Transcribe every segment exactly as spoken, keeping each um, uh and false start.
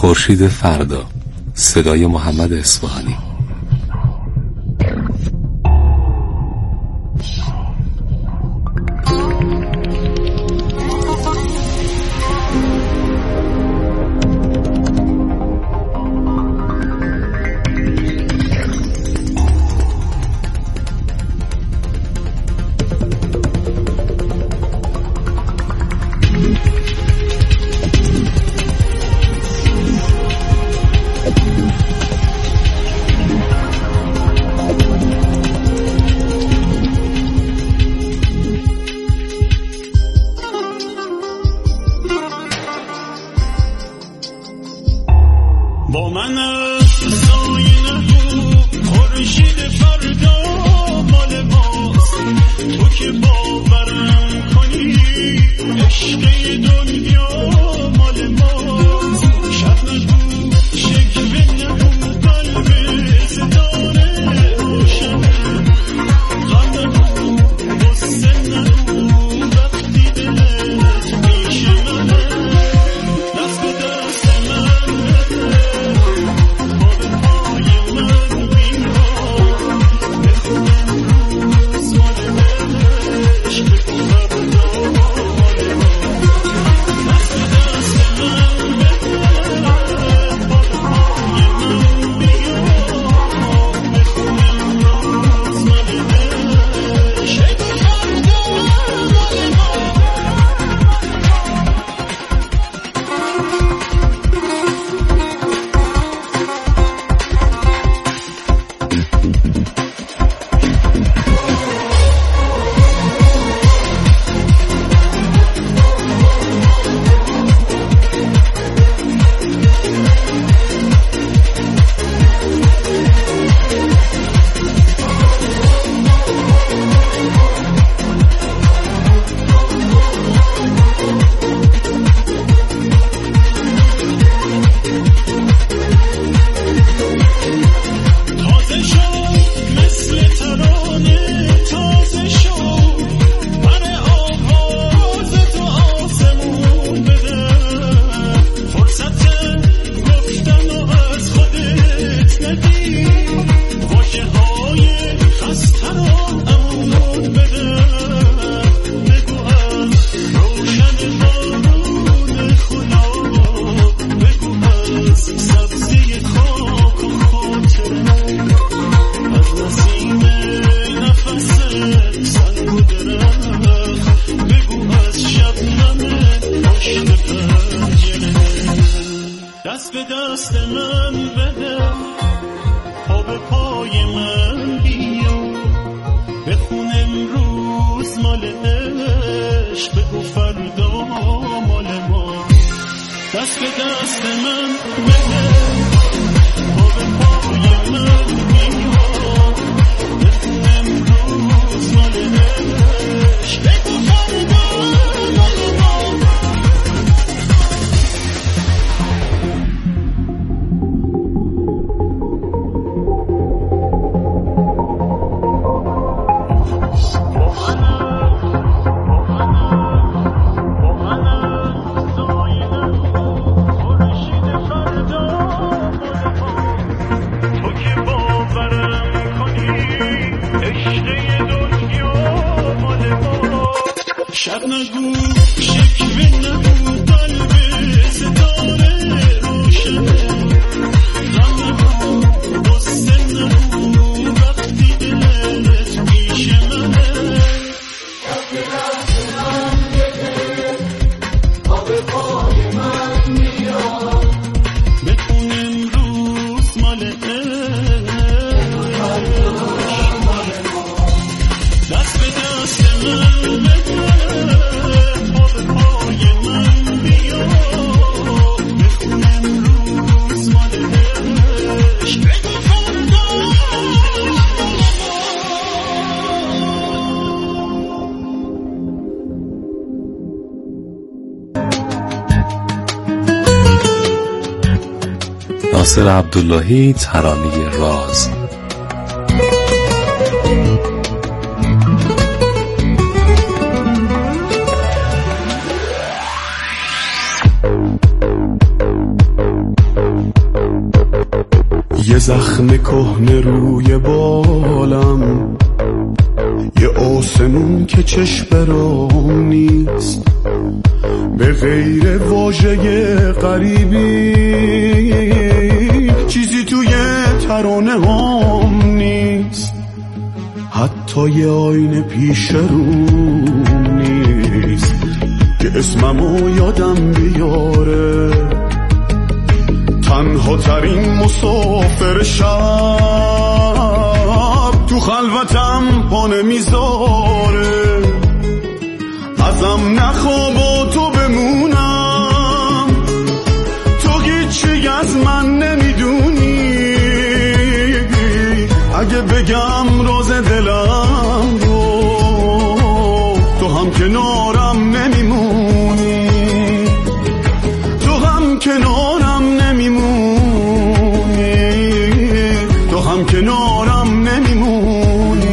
خورشید فردا، صدای محمد اصفهانی. با من سایه نگو خورشید فردا مال ماست، تو که باورم کنی عشق دنیا مال ماست. شب نگو شکوه نگو قلب ستاره روشنه، غم نگو غصه نگو وقتی دلت پیش منه. دست به دست من دست به دست من بده، پا به پای من بیا، بخون امروز مال عشق، بگو فردا مال ما. دست به دست من بده، پا به پای من بیا، بخون امروز مال عشق، بگو فردا مال ما. شب نگو شکوه نگو قلب ستاره روشنه، غم نگو غصه نگو وقتی دلت پیش منه. دست به دست من بده، پا به پای من بیا، بخون امروز مال عشق، دست به دست من بده، ناصر عبداللهی، ترانه راز. زخم کهنه روی بالم، یه آسمون که چشم رام نیست، به غیر واژه غریبی چیزی توی ترانه هم نیست، حتی یه آینه پیش روم نیست که اسممو یادم بیاره. تنها ترین مسافر شب تو خلوتم پا نمیذاره، ازم نخواب و تو بمونم، تو هیچی از من نمیدونی، اگه بگم راز دلم رو تو هم کنارم نمیمونی، تو هم کنارم نمیمونی، تو هم کنارم نمیمونی.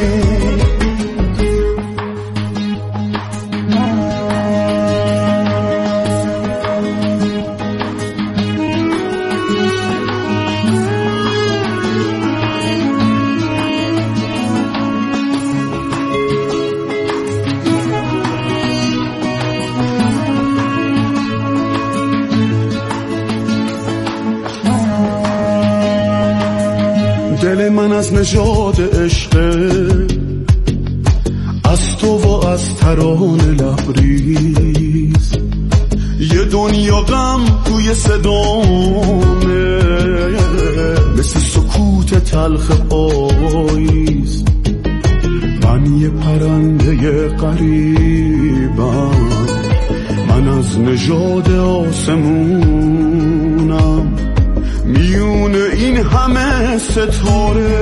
دل من از نژاد عشقه، از تو و از ترانه لبریز، یه دنیا غم توی صدامه، مثل سکوت تلخ پاییز. من یه پرنده غریبم، من از نژاد آسمونم، میون این همه ستاره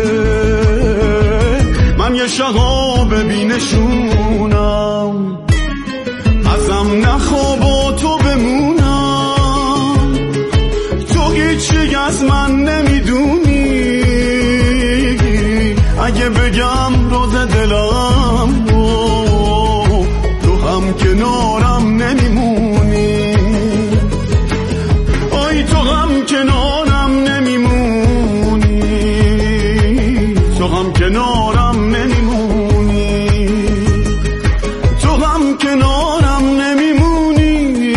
من یه شهاب بینشونم، ازم نخواب و تو بمونم، تو هیچی از من نمیدونی، اگه بگم راز دلم رو تو هم کنارم نمیمونی، آی تو هم کنارم نمیمونی، تو هم کنارم نمیمونی، تو هم کنارم نمیمونی،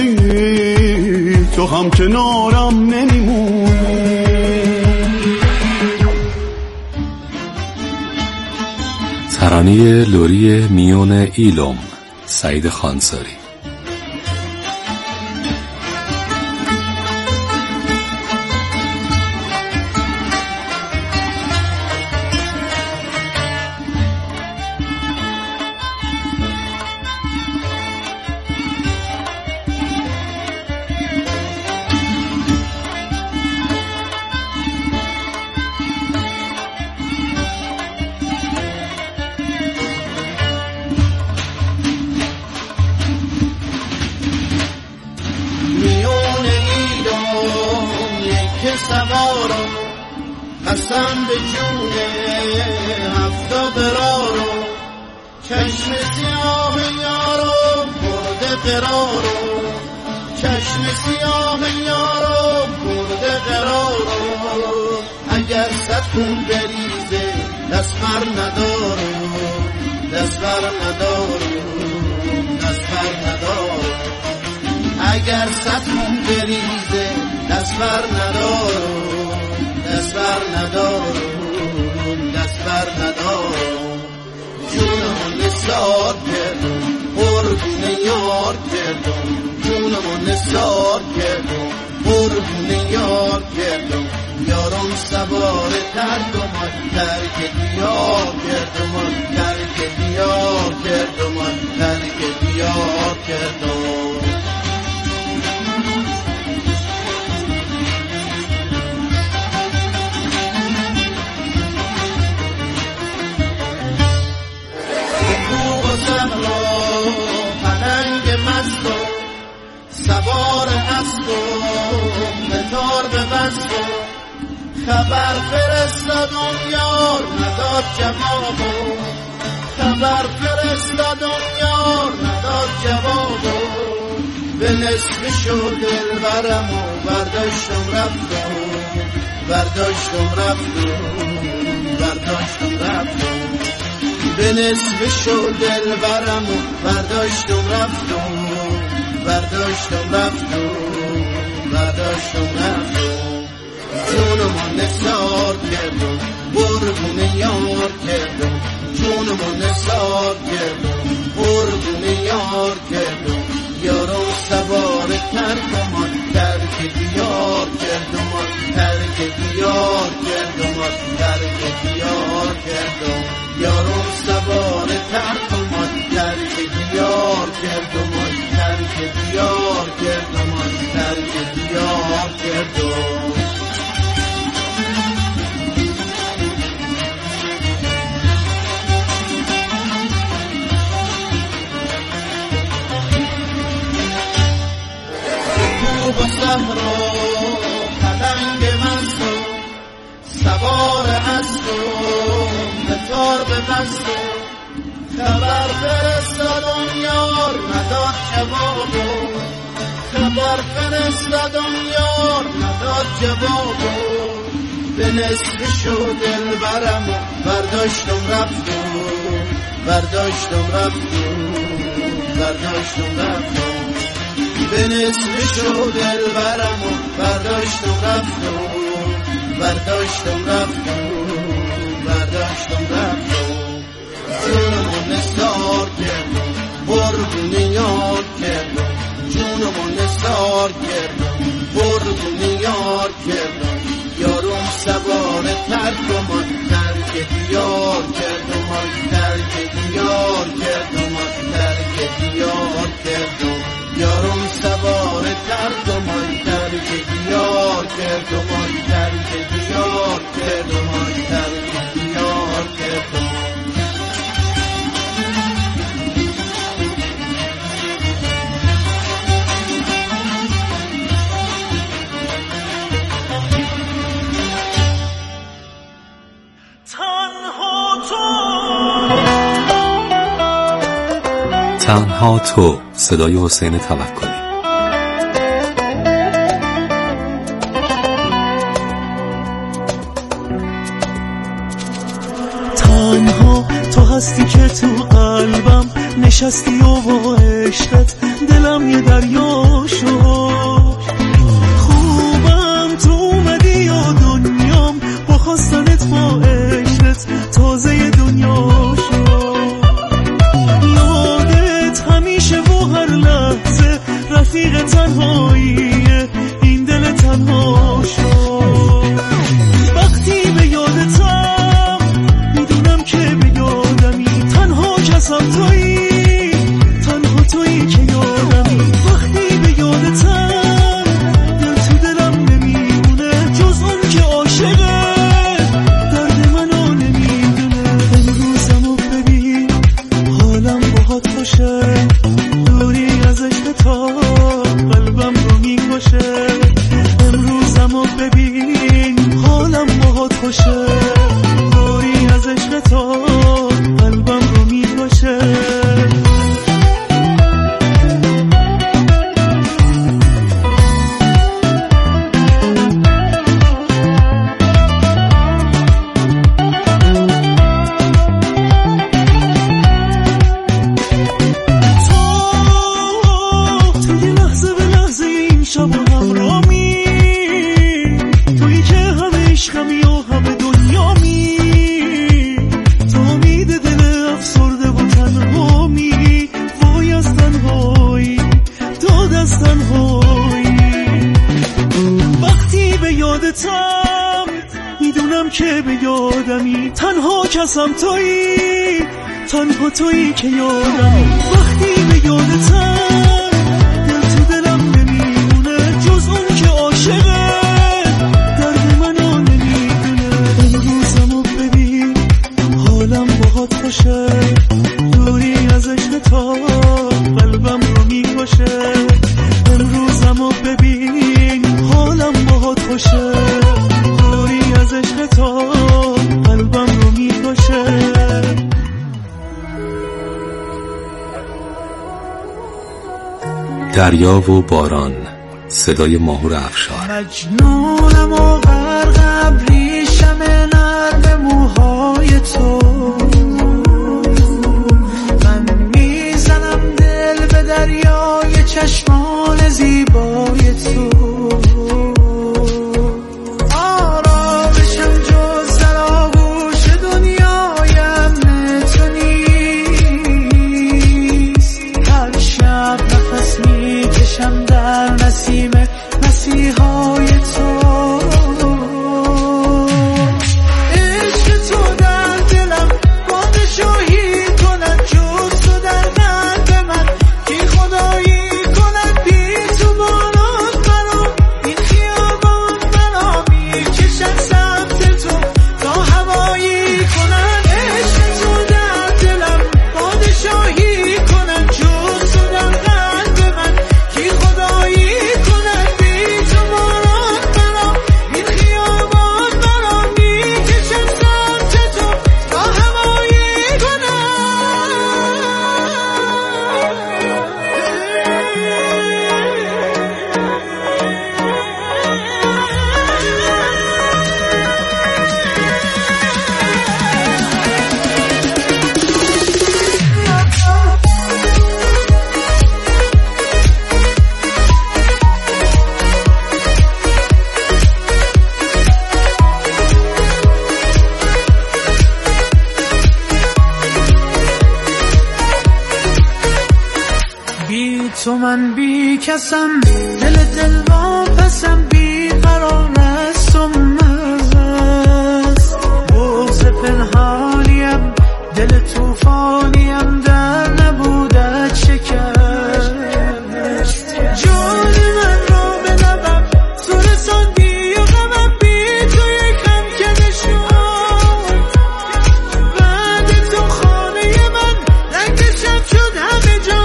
تو هم کنارم نمیمونی. ترانه لوری میون ایلوم، سعید خانساری. سوارو قسم به جون هفتا قرارو، چشم سیاه یارو برده قرارو، چشم سیاه یارو برده قرارو، اگر صد خون بریزه دست بر ندارو، دست بر ندارو، دست بر ندارو، اگر صد خون بریزه دست بر ندارو، دست بر ندارو، دست بر ندارو، جونمون نثار کردم قربون یار کردم، جونمون نثار کردم قربون یار کردم، یارم سوار کردم ترک دیار کردم، ترک دیار کردم، ترک دیار کردم. سوار است و متار به بست و خبر فرستادم یار نداد جوابو، خبر فرستادم یار نداد جوابو، به نصف شد دلبرم و برداشتم رفتم، برداشتم رفتم برداشتم رفتم به نصف شد دلبرم و برداشتم رفتم برداشتم رفتم برداشتم رفتم جونمو نثار کردم قربون یار کردم جونمو نثار کردم قربون یار کردم یارو سوار ترکمان ترک دیار کردم ترک دیار کردم ترک دیار کردم یارو سوار ترکمان ترک دیار کردم ترک دیار کردم ترک دیار کردم با صحرا پلنگ مستو سوار اسبو بتار به بستو خبر فرستادم یار نداد جوابو خبر فرستادم یار نداد جوابو به نصف شد دلبرمو برداشتم رفتم برداشتم رفتم برداشتم رفتم به نصف شد دلبرم و برداشتم رفتم برداشتم رفتم برداشتم رفتم جونمو نثار کردم قربون یار کردم جونمو نثار کردم قربون یار کردم یارم سوار ترکمان ترک دیار کردم ترک دیار کردم ترک دیار کردم یارم سوار ترکمان ترک دیار کردم ترک دیار کردم ترک دیار کردم تنها تو، صدای حسین توکلی. تنها تو هستی که تو قلبم نشستی و با عشقت دلم یه دریا شد. خوبم تو اومدی و دنیام با خواستنت با عشقت تازه دنیا شد. رفیق تنهاییه این دل تنها شد. وقتی به یادتم میدونم که به یادمی تنها کسم تویی تنها تویی که یادمی. وقتی به یادتم دل تو دلم نمیمونه جز اون که عاشقه درد منو نمیدونه. امروزمو ببین حالم باهات خوشه دوری از عشق تا قلبم رو میکشه. امروزمو ببین حالم باهات خوشه دوری از عشق تا قلبم رو میکشه. میدونم که به یادمی تنها کسم تویی تنها تویی که یادمی. وقتی به یادتم دل تو دلم نمیمونه جز اون که عاشقه درد منو نمیدونه. امروزمو ببین حالم باهات خوشه دوری از عشق تا قلبم رو میکشه. امروزمو ببین حالم باهات خوشه دوری از عشق تا قلبم رو میکشه. دریا و باران، صدای ماهور افشار. مجنونم و غرقم تو من میزنم دل به دریای چشمان زیبای تو آرامشم جز در آغوش دنیای امن تو نیست هر شب نفس میکشم در نسیم مسیحای تو تو من بی کسم دل دل واپسم بی قرار است و مست بغض پنهانیم دل توفانیم در نبودت شکست جان من را به لبم تو رساندی و غمم بی تو یکم کنه شد بعد تو خانه من رنگ شب شد همه جا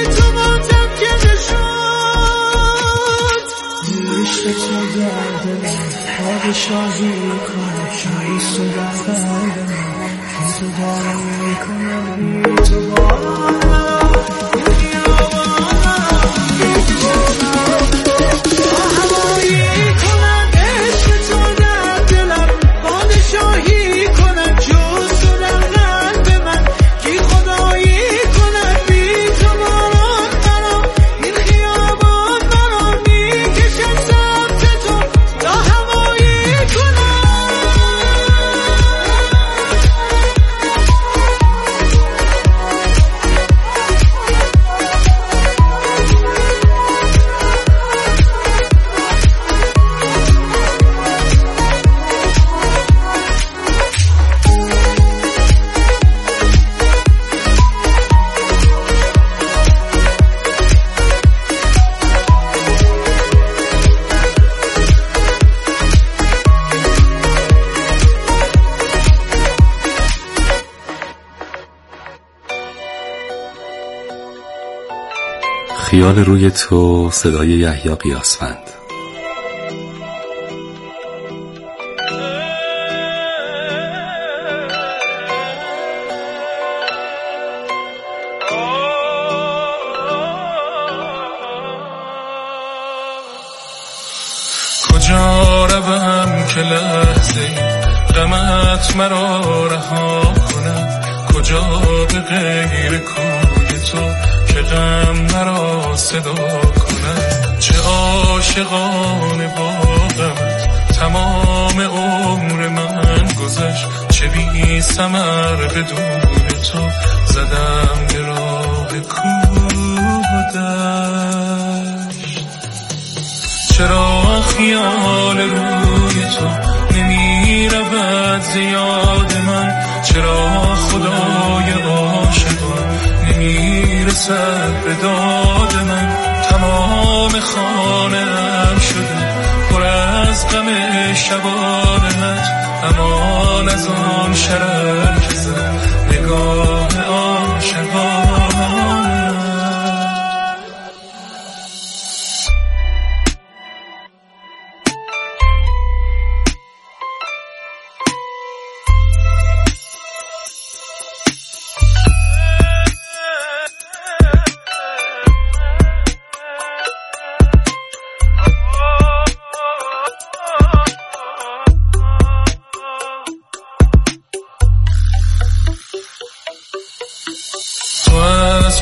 پادشاهی کنم شایست و در قلبم بی تو دارم میکنم بی تو بارم این خیابانم بی تو هوایی کنم عشق تو در دلم پادشاهی کنم جز تو در قلب من کی خدایی کنم بی تو بارم برام این خیابان برام میکشم سمت تو تا خیال روی تو، صدای یحیی قیاسفند. کجا روم که لحظه غمت مرا رها کنم، کجا به غیر کوی تو که غم مرا صدا کنم. چه عاشقانه با غمت تمام عمر من گذشت، چه بی ثمر بدون تو زدم به راه کودشت. چرا خیال روی تو نمی رود زیاد من، چرا خدای عاشقان نمی رسد به داد من. تمام خانه‌ام شده پر از غم شبانت، امان از آن شرر که زد نگاه عاشقانت.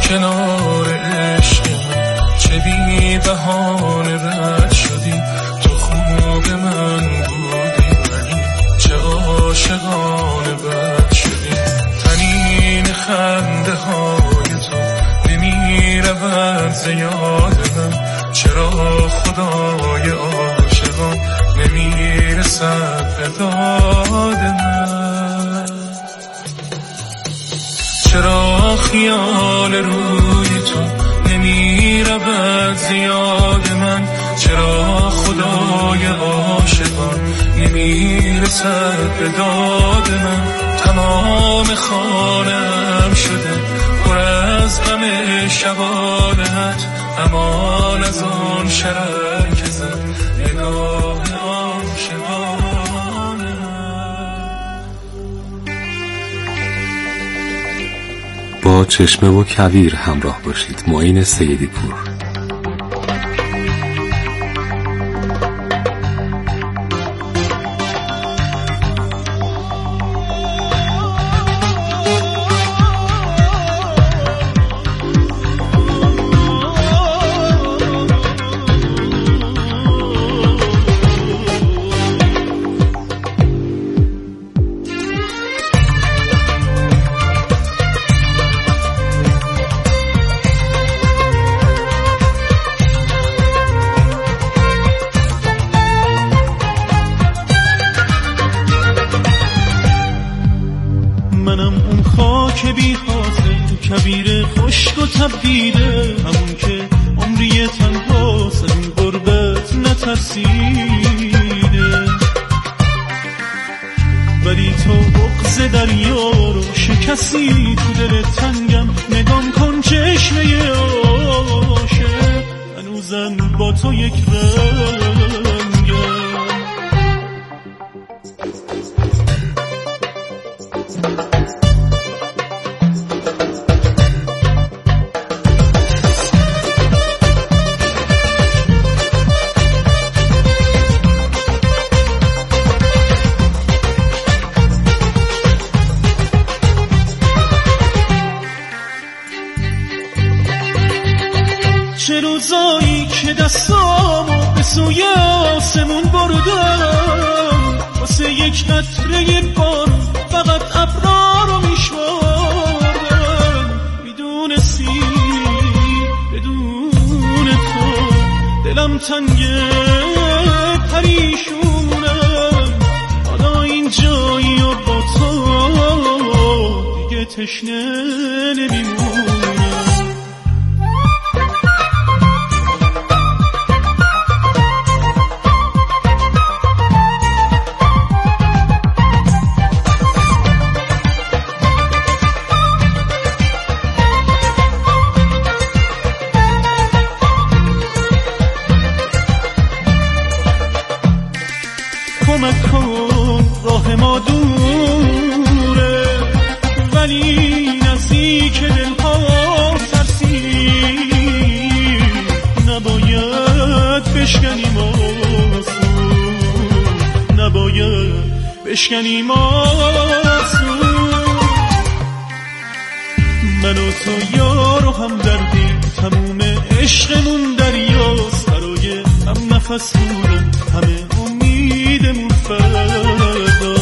کنار عشق من، چه بی بهانه رد شدی، تو خوب من بودی ولی چه عاشقانه بد شدی. تنین خنده های تو نمی رود ز یاد من، چرا خدای عاشقان نمی رسد به داد من. چرا خیال روی تو نمی رود ز یاد من، چرا خدای عاشقان نمی رسد به داد من. تمام خانم شده پر از غم شبانت، امان از آن شرر که زد نگاه عاشقانه. با چشمه و کویر همراه باشید. معین سیدی پور. که بی خاطر کبیر خشک و تبدیله، همون که عمری تنها از این غربت نترسیده. ولی تو بغض دریا رو شکستی تو دل تنگم، نگام کن چشمه عاشق هنوزم با تو یک رنگم. چه روزایی که دستامو به سوی آسمون بردم، واسه یک قطره بار فقط ابرا رو میشمردم. میدونستی بدون تو دلم تنگه پریشونم، حالا این جایی و با تو دیگه تشنه نمیمونم. کمک کن راه ما دوره، ولی نزدیک دلها ترسی، نباید بشکنیم آسون، نباید بشکنیم آسون. من و تو یار و هم دردیم، تموم عشقمون دریاست، برای هم نفس بودن همه امیدمون فرداست.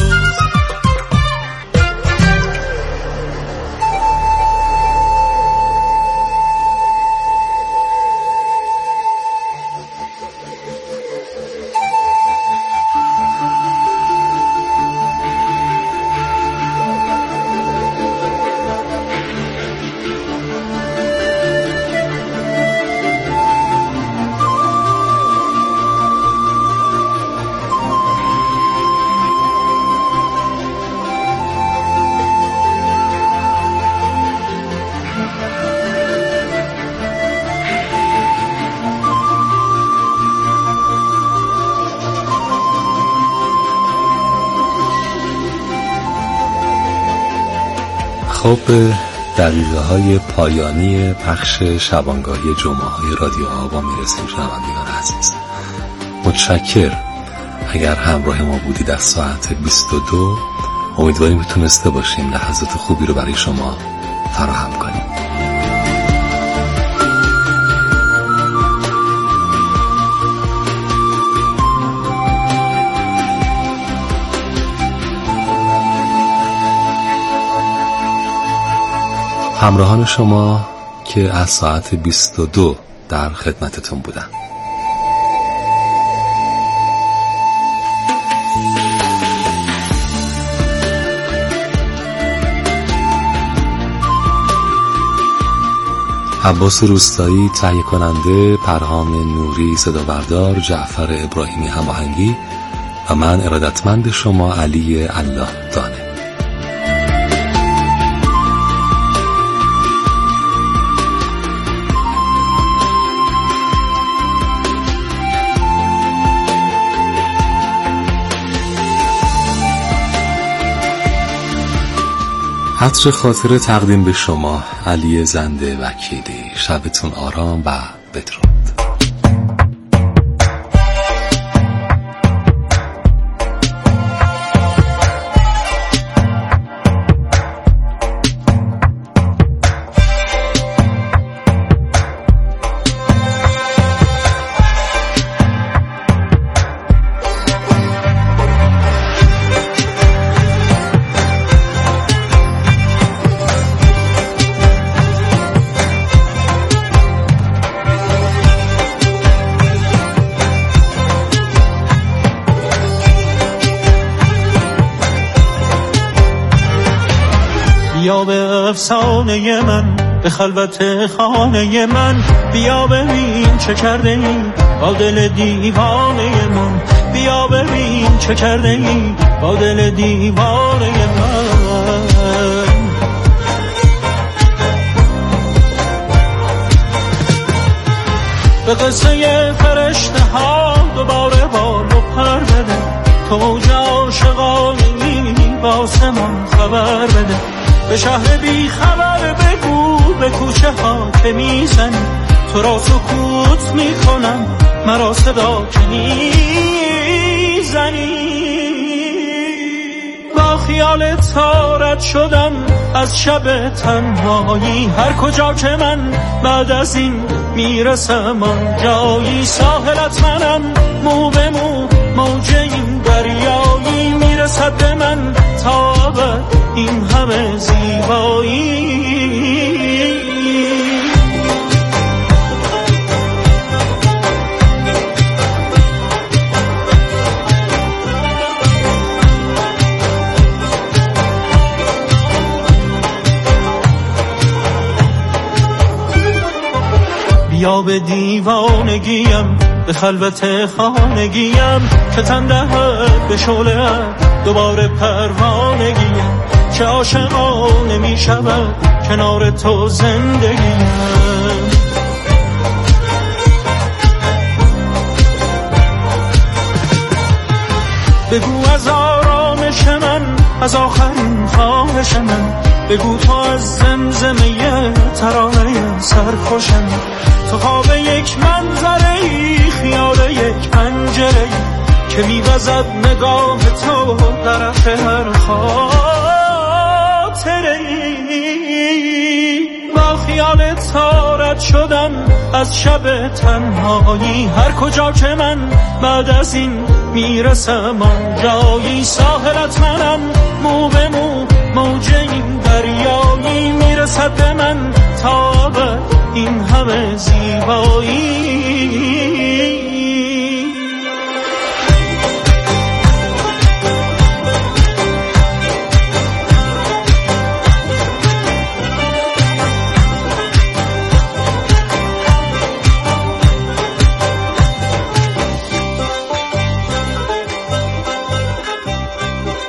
خب دقیقه های پایانی پخش شبانگاهی جمعه های رادیو آوا میرسیم. شنوندگان عزیز متشکر اگر همراه ما بودید از ساعت بیست و دو. امیدواریم که تونسته باشیم لحظات خوبی رو برای شما فراهم کنیم. همراهان شما که از ساعت بیست و دو در خدمتتون بودن. عباس روستایی تهیه کننده، پرهام نوری صدا بردار، جعفر ابراهیمی هماهنگی و من ارادتمند شما علی الله دانه. عطر خاطره تقدیم به شما علی زنده وکیلی. شبتون آرام و بدرود. بیا به افسانه من، به خلوت خانه من، بیا ببین چه کرده ای با دل دیوانه من، بیا ببین چه کرده ای با دل دیوانه من. به قصه فرشته ها دوباره بال و پر بده، توج عاشقانگی با آسمان خبر بده، به شهر بی خبر بگو به کوچه ها که میزنی، تو را سکوت میکنم مرا صدا که میزنی. با خیال تارت شدم از شب تنهایی، هر کجا که من بعد از این میرسم آنجایی، ساحلت منم مو به مو موج این دریایی، میرسد به من تا ابد این همه زیبایی. بیا به دیوانگیم، به خلوت خانگیم، که تن دهد به شعله دوباره پروانگیم، چه عاشقانه می شود کنار تو زندگیم. بگو از آرامش من، از آخرین خواهش من، بگو تو از زمزمه ترانه سرخوشم، تو خواب یک منظره ای، خیال یک پنجره ای که میوزد نگاه تو طرف هر خاطره ای. با خیال تارت شدم از شب تنهایی، هر کجا که من بعد از این میرسم آنجایی، ساحلت منم مو به مو موج این دریایی، میرسد به من تا ابد این همه زیبایی.